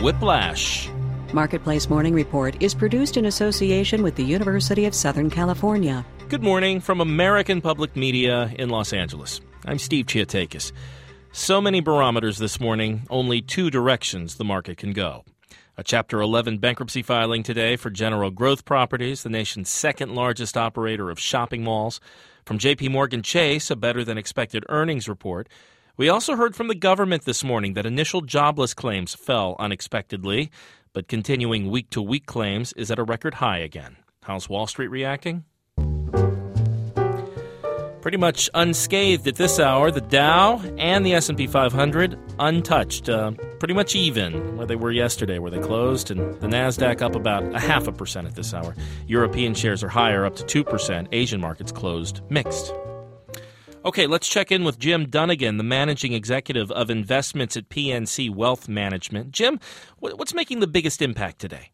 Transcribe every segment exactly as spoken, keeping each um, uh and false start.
whiplash. Marketplace Morning Report is produced in association with the University of Southern California. Good morning from American Public Media in Los Angeles. I'm Steve Chiatakis. So many barometers this morning, only two directions the market can go. A Chapter eleven bankruptcy filing today for General Growth Properties, the nation's second largest operator of shopping malls. From J P Morgan Chase, a better-than-expected earnings report. We also heard from the government this morning that initial jobless claims fell unexpectedly, but continuing week-to-week claims is at a record high again. How's Wall Street reacting? Pretty much unscathed at this hour. The Dow and the S and P five hundred untouched, uh, pretty much even where they were yesterday, where they closed, and the NASDAQ up about a half a percent at this hour. European shares are higher, up to two percent. Asian markets closed mixed. Okay, let's check in with Jim Dunnigan, the managing executive of investments at P N C Wealth Management. Jim, what's making the biggest impact today?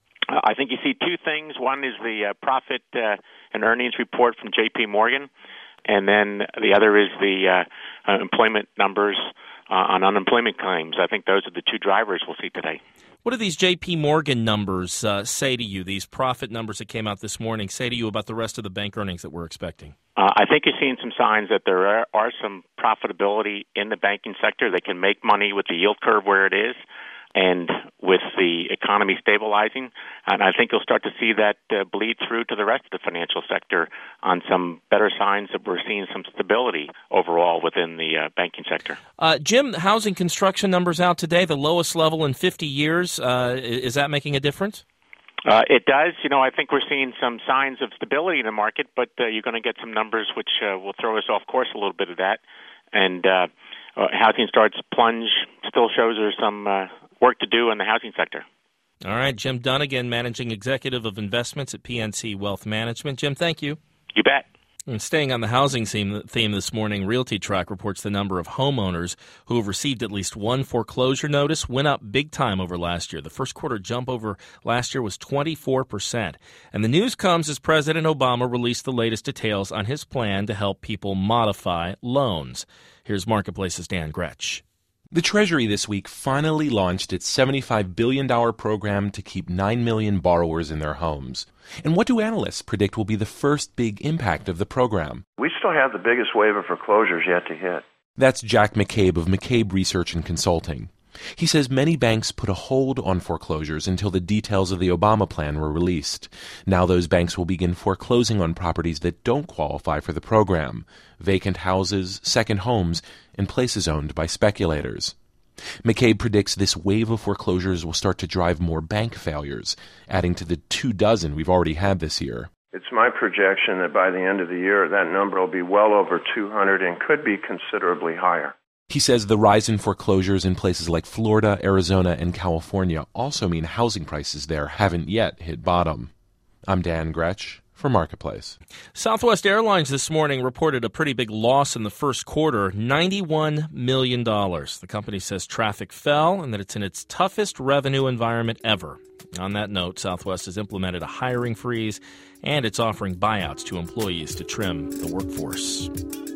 I think you see two things. One is the uh, profit uh, and earnings report from J P Morgan. And then the other is the uh, uh, employment numbers uh, on unemployment claims. I think those are the two drivers we'll see today. What do these J P Morgan numbers uh, say to you, these profit numbers that came out this morning, say to you about the rest of the bank earnings that we're expecting? Uh, I think you're seeing some signs that there are, are some profitability in the banking sector. They can make money with the yield curve where it is and with the economy stabilizing. And I think you'll start to see that uh, bleed through to the rest of the financial sector on some better signs that we're seeing some stability overall within the uh, banking sector. Uh, Jim, housing construction numbers out today, the lowest level in fifty years. Uh, is that making a difference? Uh, it does. You know, I think we're seeing some signs of stability in the market, but uh, you're going to get some numbers which uh, will throw us off course a little bit of that. And uh, uh, housing starts plunge still shows there's some uh, work to do in the housing sector. All right, Jim Dunnigan, Managing Executive of Investments at P N C Wealth Management. Jim, thank you. You bet. And staying on the housing theme, theme this morning, Realty Track reports the number of homeowners who have received at least one foreclosure notice went up big time over last year. The first quarter jump over last year was twenty-four percent. And the news comes as President Obama released the latest details on his plan to help people modify loans. Here's Marketplace's Dan Gretsch. The Treasury this week finally launched its seventy-five billion dollars program to keep nine million borrowers in their homes. And what do analysts predict will be the first big impact of the program? We still have the biggest wave of foreclosures yet to hit. That's Jack McCabe of McCabe Research and Consulting. He says many banks put a hold on foreclosures until the details of the Obama plan were released. Now those banks will begin foreclosing on properties that don't qualify for the program: vacant houses, second homes, and places owned by speculators. McCabe predicts this wave of foreclosures will start to drive more bank failures, adding to the two dozen we've already had this year. It's my projection that by the end of the year, that number will be well over two hundred and could be considerably higher. He says the rise in foreclosures in places like Florida, Arizona, and California also mean housing prices there haven't yet hit bottom. I'm Dan Gretsch for Marketplace. Southwest Airlines this morning reported a pretty big loss in the first quarter, ninety-one million dollars. The company says traffic fell and that it's in its toughest revenue environment ever. On that note, Southwest has implemented a hiring freeze and it's offering buyouts to employees to trim the workforce.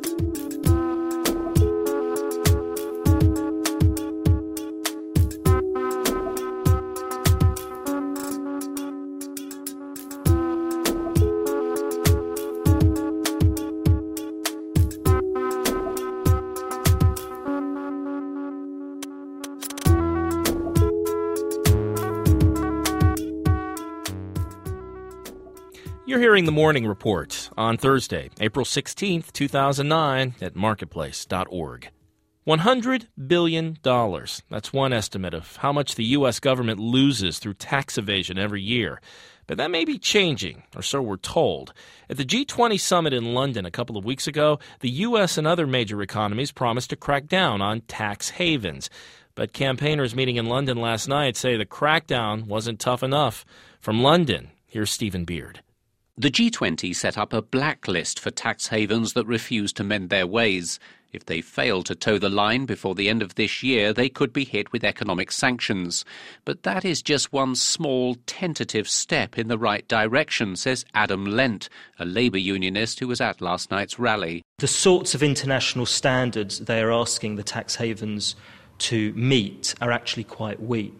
You're hearing the Morning Report on Thursday, April sixteenth, two thousand nine at marketplace dot org. one hundred billion dollars. That's one estimate of how much the U S government loses through tax evasion every year. But that may be changing, or so we're told. At the G twenty summit in London a couple of weeks ago, the U S and other major economies promised to crack down on tax havens. But campaigners meeting in London last night say the crackdown wasn't tough enough. From London, here's Stephen Beard. The G twenty set up a blacklist for tax havens that refuse to mend their ways. If they fail to toe the line before the end of this year, they could be hit with economic sanctions. But that is just one small, tentative step in the right direction, says Adam Lent, a Labour unionist who was at last night's rally. The sorts of international standards they are asking the tax havens to meet are actually quite weak. And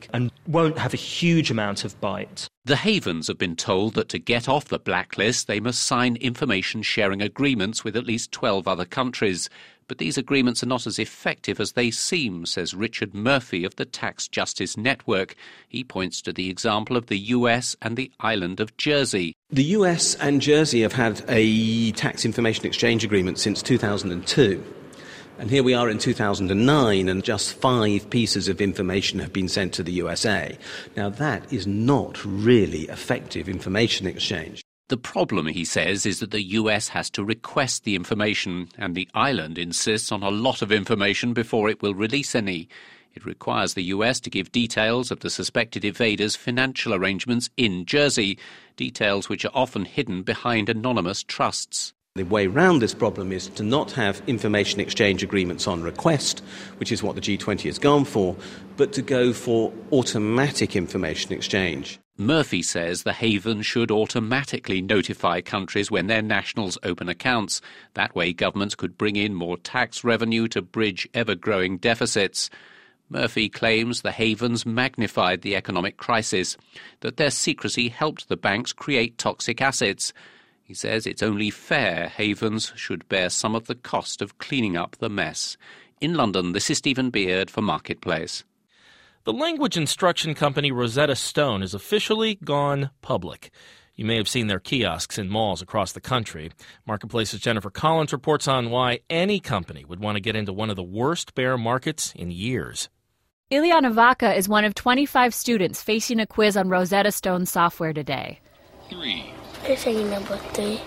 won't have a huge amount of bite. The havens have been told that to get off the blacklist, they must sign information sharing agreements with at least twelve other countries. But these agreements are not as effective as they seem, says Richard Murphy of the Tax Justice Network. He points to the example of the U S and the island of Jersey. The U S and Jersey have had a tax information exchange agreement since two thousand two. And here we are in two thousand nine, and just five pieces of information have been sent to the U S A. Now, that is not really effective information exchange. The problem, he says, is that the U S has to request the information, and the island insists on a lot of information before it will release any. It requires the U S to give details of the suspected evaders' financial arrangements in Jersey, details which are often hidden behind anonymous trusts. The way round this problem is to not have information exchange agreements on request, which is what the G twenty has gone for, but to go for automatic information exchange. Murphy says the haven should automatically notify countries when their nationals open accounts. That way governments could bring in more tax revenue to bridge ever-growing deficits. Murphy claims the havens magnified the economic crisis, that their secrecy helped the banks create toxic assets. He says it's only fair havens should bear some of the cost of cleaning up the mess. In London, this is Stephen Beard for Marketplace. The language instruction company Rosetta Stone is officially gone public. You may have seen their kiosks in malls across the country. Marketplace's Jennifer Collins reports on why any company would want to get into one of the worst bear markets in years. Ilyana Vaca is one of twenty-five students facing a quiz on Rosetta Stone software today. Three. You're saying number three.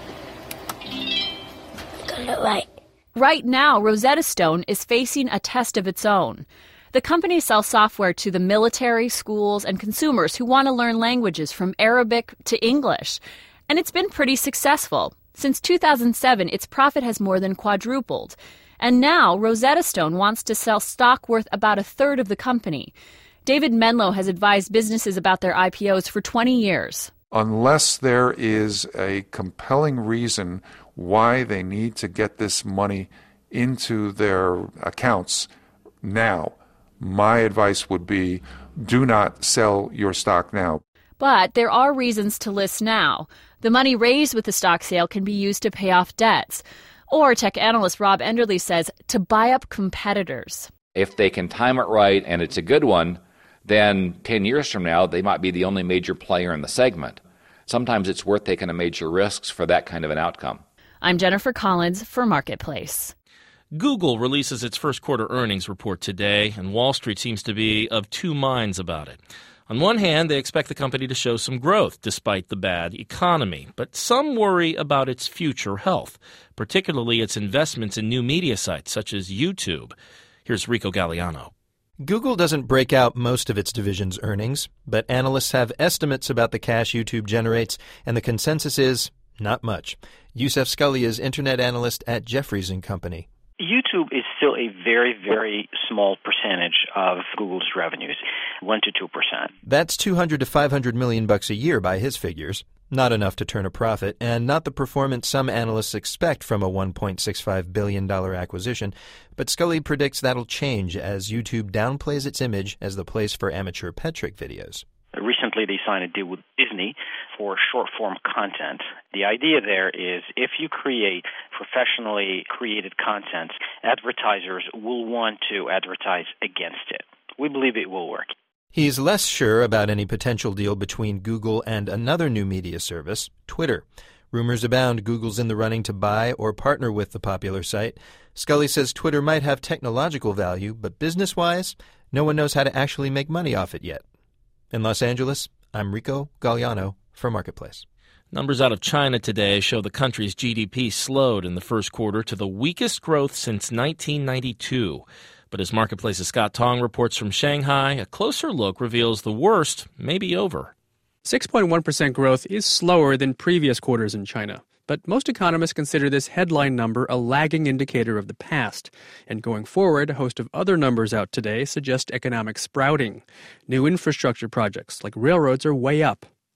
I got it right. Right now, Rosetta Stone is facing a test of its own. The company sells software to the military, schools, and consumers who want to learn languages from Arabic to English. And it's been pretty successful. Since two thousand seven, its profit has more than quadrupled. And now, Rosetta Stone wants to sell stock worth about a third of the company. David Menlo has advised businesses about their I P Os for twenty years. Unless there is a compelling reason why they need to get this money into their accounts now, my advice would be do not sell your stock now. But there are reasons to list now. The money raised with the stock sale can be used to pay off debts. Or, tech analyst Rob Enderle says, to buy up competitors. If they can time it right and it's a good one, then ten years from now, they might be the only major player in the segment. Sometimes it's worth taking a major risks for that kind of an outcome. I'm Jennifer Collins for Marketplace. Google releases its first quarter earnings report today, and Wall Street seems to be of two minds about it. On one hand, they expect the company to show some growth despite the bad economy, but some worry about its future health, particularly its investments in new media sites such as YouTube. Here's Rico Galliano. Google doesn't break out most of its division's earnings, but analysts have estimates about the cash YouTube generates, and the consensus is not much. Youssef Scully is internet analyst at Jefferies and Company. YouTube is still a very, very small percentage of Google's revenues, one to two percent. That's two hundred to five hundred million bucks a year by his figures. Not enough to turn a profit, and not the performance some analysts expect from a one point six five billion dollars acquisition. But Scully predicts that'll change as YouTube downplays its image as the place for amateur pet trick videos. Recently, they signed a deal with Disney for short-form content. The idea there is if you create professionally created content, advertisers will want to advertise against it. We believe it will work. He's less sure about any potential deal between Google and another new media service, Twitter. Rumors abound Google's in the running to buy or partner with the popular site. Scully says Twitter might have technological value, but business-wise, no one knows how to actually make money off it yet. In Los Angeles, I'm Rico Galliano for Marketplace. Numbers out of China today show the country's G D P slowed in the first quarter to the weakest growth since nineteen ninety-two. But as Marketplace's Scott Tong reports from Shanghai, a closer look reveals the worst may be over. six point one percent growth is slower than previous quarters in China. But most economists consider this headline number a lagging indicator of the past. And going forward, a host of other numbers out today suggest economic sprouting. New infrastructure projects like railroads are way up.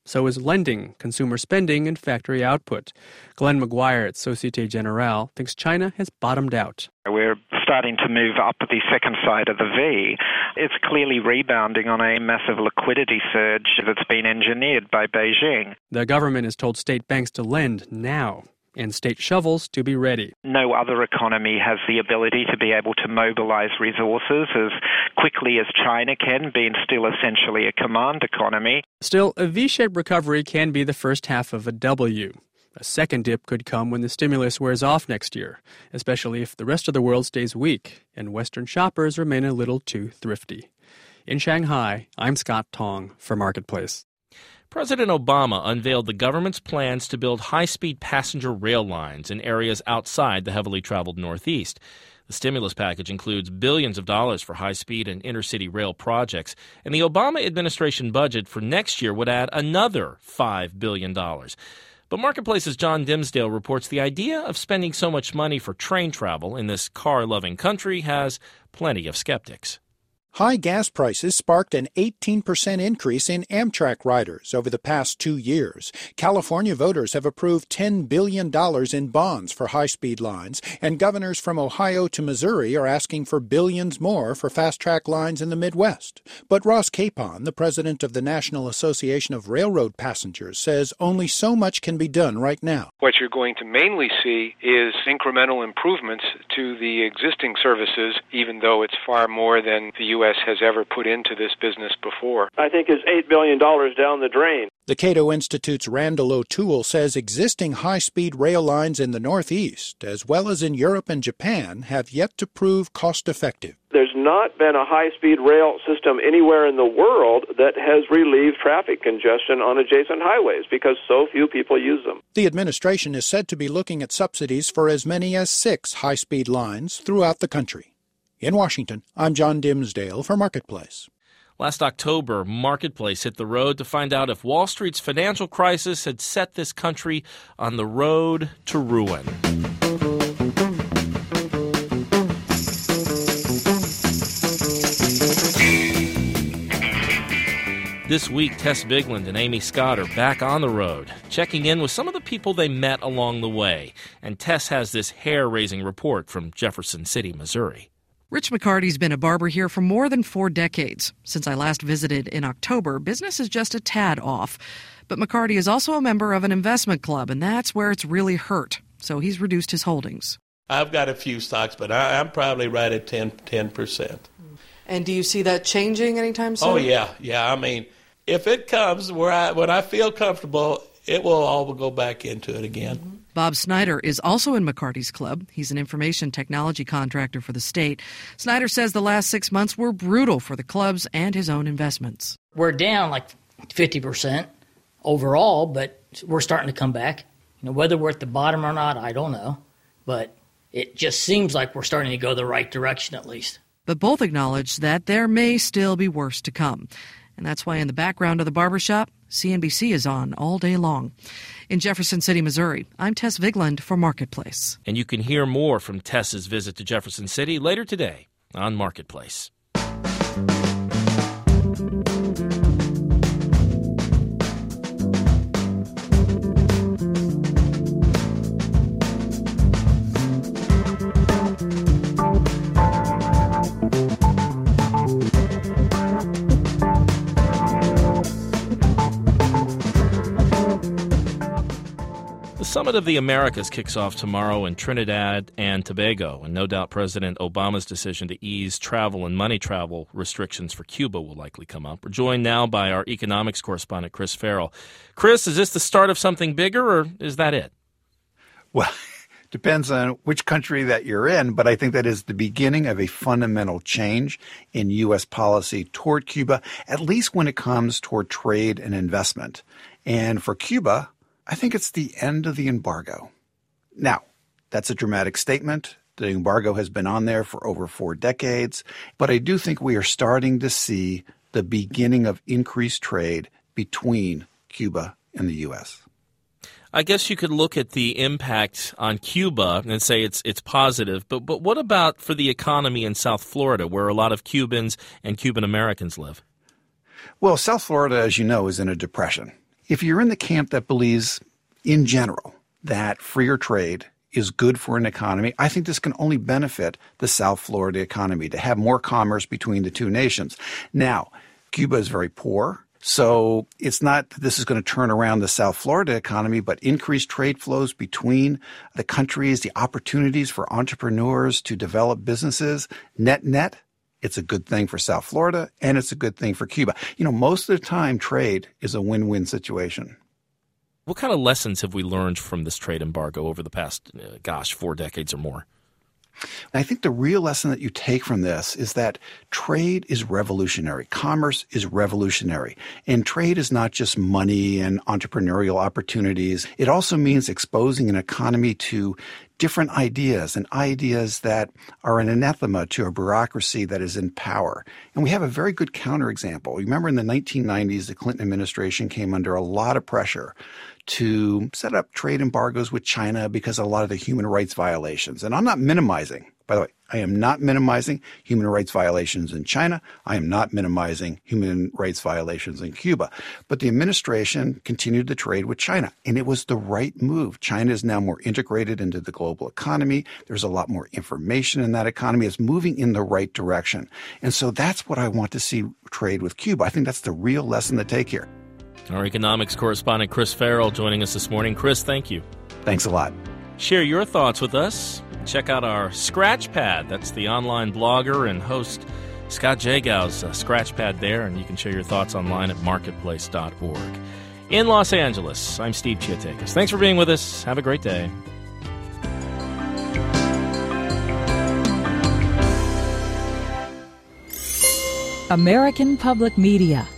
So is lending, consumer spending, and factory output. Glenn McGuire at Societe Generale thinks China has bottomed out. We're starting to move up the second side of the V. It's clearly rebounding on a massive liquidity surge that's been engineered by Beijing. The government has told state banks to lend now, and state shovels to be ready. No other economy has the ability to be able to mobilize resources as quickly as China can, being still essentially a command economy. Still, a V-shaped recovery can be the first half of a W. A second dip could come when the stimulus wears off next year, especially if the rest of the world stays weak and Western shoppers remain a little too thrifty. In Shanghai, I'm Scott Tong for Marketplace. President Obama unveiled the government's plans to build high-speed passenger rail lines in areas outside the heavily traveled Northeast. The stimulus package includes billions of dollars for high-speed and intercity rail projects, and the Obama administration budget for next year would add another five billion dollars. But Marketplace's John Dimsdale reports the idea of spending so much money for train travel in this car-loving country has plenty of skeptics. High gas prices sparked an eighteen percent increase in Amtrak riders over the past two years. California voters have approved ten billion dollars in bonds for high-speed lines, and governors from Ohio to Missouri are asking for billions more for fast-track lines in the Midwest. But Ross Capon, the president of the National Association of Railroad Passengers, says only so much can be done right now. What you're going to mainly see is incremental improvements to the existing services, even though it's far more than the U S has ever put into this business before. I think it's eight billion dollars down the drain. The Cato Institute's Randall O'Toole says existing high-speed rail lines in the Northeast, as well as in Europe and Japan, have yet to prove cost-effective. There's not been a high-speed rail system anywhere in the world that has relieved traffic congestion on adjacent highways because so few people use them. The administration is said to be looking at subsidies for as many as six high-speed lines throughout the country. In Washington, I'm John Dimsdale for Marketplace. Last October, Marketplace hit the road to find out if Wall Street's financial crisis had set this country on the road to ruin. This week, Tess Vigland and Amy Scott are back on the road, checking in with some of the people they met along the way. And Tess has this hair-raising report from Jefferson City, Missouri. Rich McCarty's been a barber here for more than four decades. Since I last visited in October, business is just a tad off. But McCarty is also a member of an investment club, and that's where it's really hurt. So he's reduced his holdings. I've got a few stocks, but I, I'm probably right at ten percent. And do you see that changing anytime soon? Oh, yeah. Yeah, I mean, if it comes where I when I feel comfortable, it will all go back into it again. Mm-hmm. Bob Snyder is also in McCarty's club. He's an information technology contractor for the state. Snyder says the last six months were brutal for the clubs and his own investments. We're down like fifty percent overall, but we're starting to come back. You know, whether we're at the bottom or not, I don't know. But it just seems like we're starting to go the right direction at least. But both acknowledge that there may still be worse to come. And that's why in the background of the barbershop, C N B C is on all day long. In Jefferson City, Missouri, I'm Tess Vigland for Marketplace. And you can hear more from Tess's visit to Jefferson City later today on Marketplace. The Summit of the Americas kicks off tomorrow in Trinidad and Tobago, and no doubt President Obama's decision to ease travel and money travel restrictions for Cuba will likely come up. We're joined now by our economics correspondent, Chris Farrell. Chris, is this the start of something bigger, or is that it? Well, depends on which country that you're in, but I think that is the beginning of a fundamental change in U S policy toward Cuba, at least when it comes toward trade and investment. And for Cuba, I think it's the end of the embargo. Now, that's a dramatic statement. The embargo has been on there for over four decades, but I do think we are starting to see the beginning of increased trade between Cuba and the U S. I guess you could look at the impact on Cuba and say it's it's positive, but but what about for the economy in South Florida, where a lot of Cubans and Cuban Americans live? Well, South Florida, as you know, is in a depression. If you're in the camp that believes, in general, that freer trade is good for an economy, I think this can only benefit the South Florida economy to have more commerce between the two nations. Now, Cuba is very poor, so it's not that this is going to turn around the South Florida economy, but increased trade flows between the countries, the opportunities for entrepreneurs to develop businesses, net-net, it's a good thing for South Florida, and it's a good thing for Cuba. You know, most of the time, trade is a win-win situation. What kind of lessons have we learned from this trade embargo over the past, uh, gosh, four decades or more? I think the real lesson that you take from this is that trade is revolutionary. Commerce is revolutionary. And trade is not just money and entrepreneurial opportunities. It also means exposing an economy to different ideas and ideas that are an anathema to a bureaucracy that is in power. And we have a very good counterexample. Remember in the nineteen nineties, the Clinton administration came under a lot of pressure to set up trade embargoes with China because of a lot of the human rights violations. And I'm not minimizing, by the way, I am not minimizing human rights violations in China. I am not minimizing human rights violations in Cuba. But the administration continued the trade with China, and it was the right move. China is now more integrated into the global economy. There's a lot more information in that economy. It's moving in the right direction. And so that's what I want to see trade with Cuba. I think that's the real lesson to take here. Our economics correspondent Chris Farrell joining us this morning. Chris, thank you. Thanks a lot. Share your thoughts with us. Check out our Scratchpad. That's the online blogger and host Scott Jagow's uh, Scratchpad there, and you can share your thoughts online at marketplace dot org. In Los Angeles, I'm Steve Chiatakis. Thanks for being with us. Have a great day. American Public Media.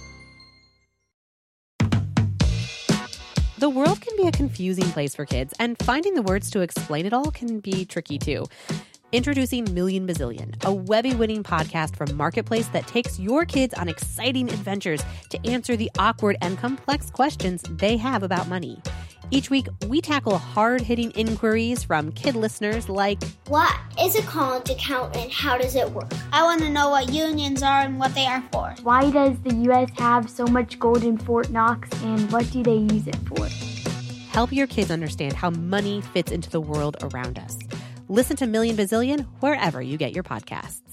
The world can be a confusing place for kids, and finding the words to explain it all can be tricky too. Introducing Million Bazillion, a Webby-winning podcast from Marketplace that takes your kids on exciting adventures to answer the awkward and complex questions they have about money. Each week, we tackle hard-hitting inquiries from kid listeners like, what is a college account and how does it work? I want to know what unions are and what they are for. Why does the U S have so much gold in Fort Knox and what do they use it for? Help your kids understand how money fits into the world around us. Listen to Million Bazillion wherever you get your podcasts.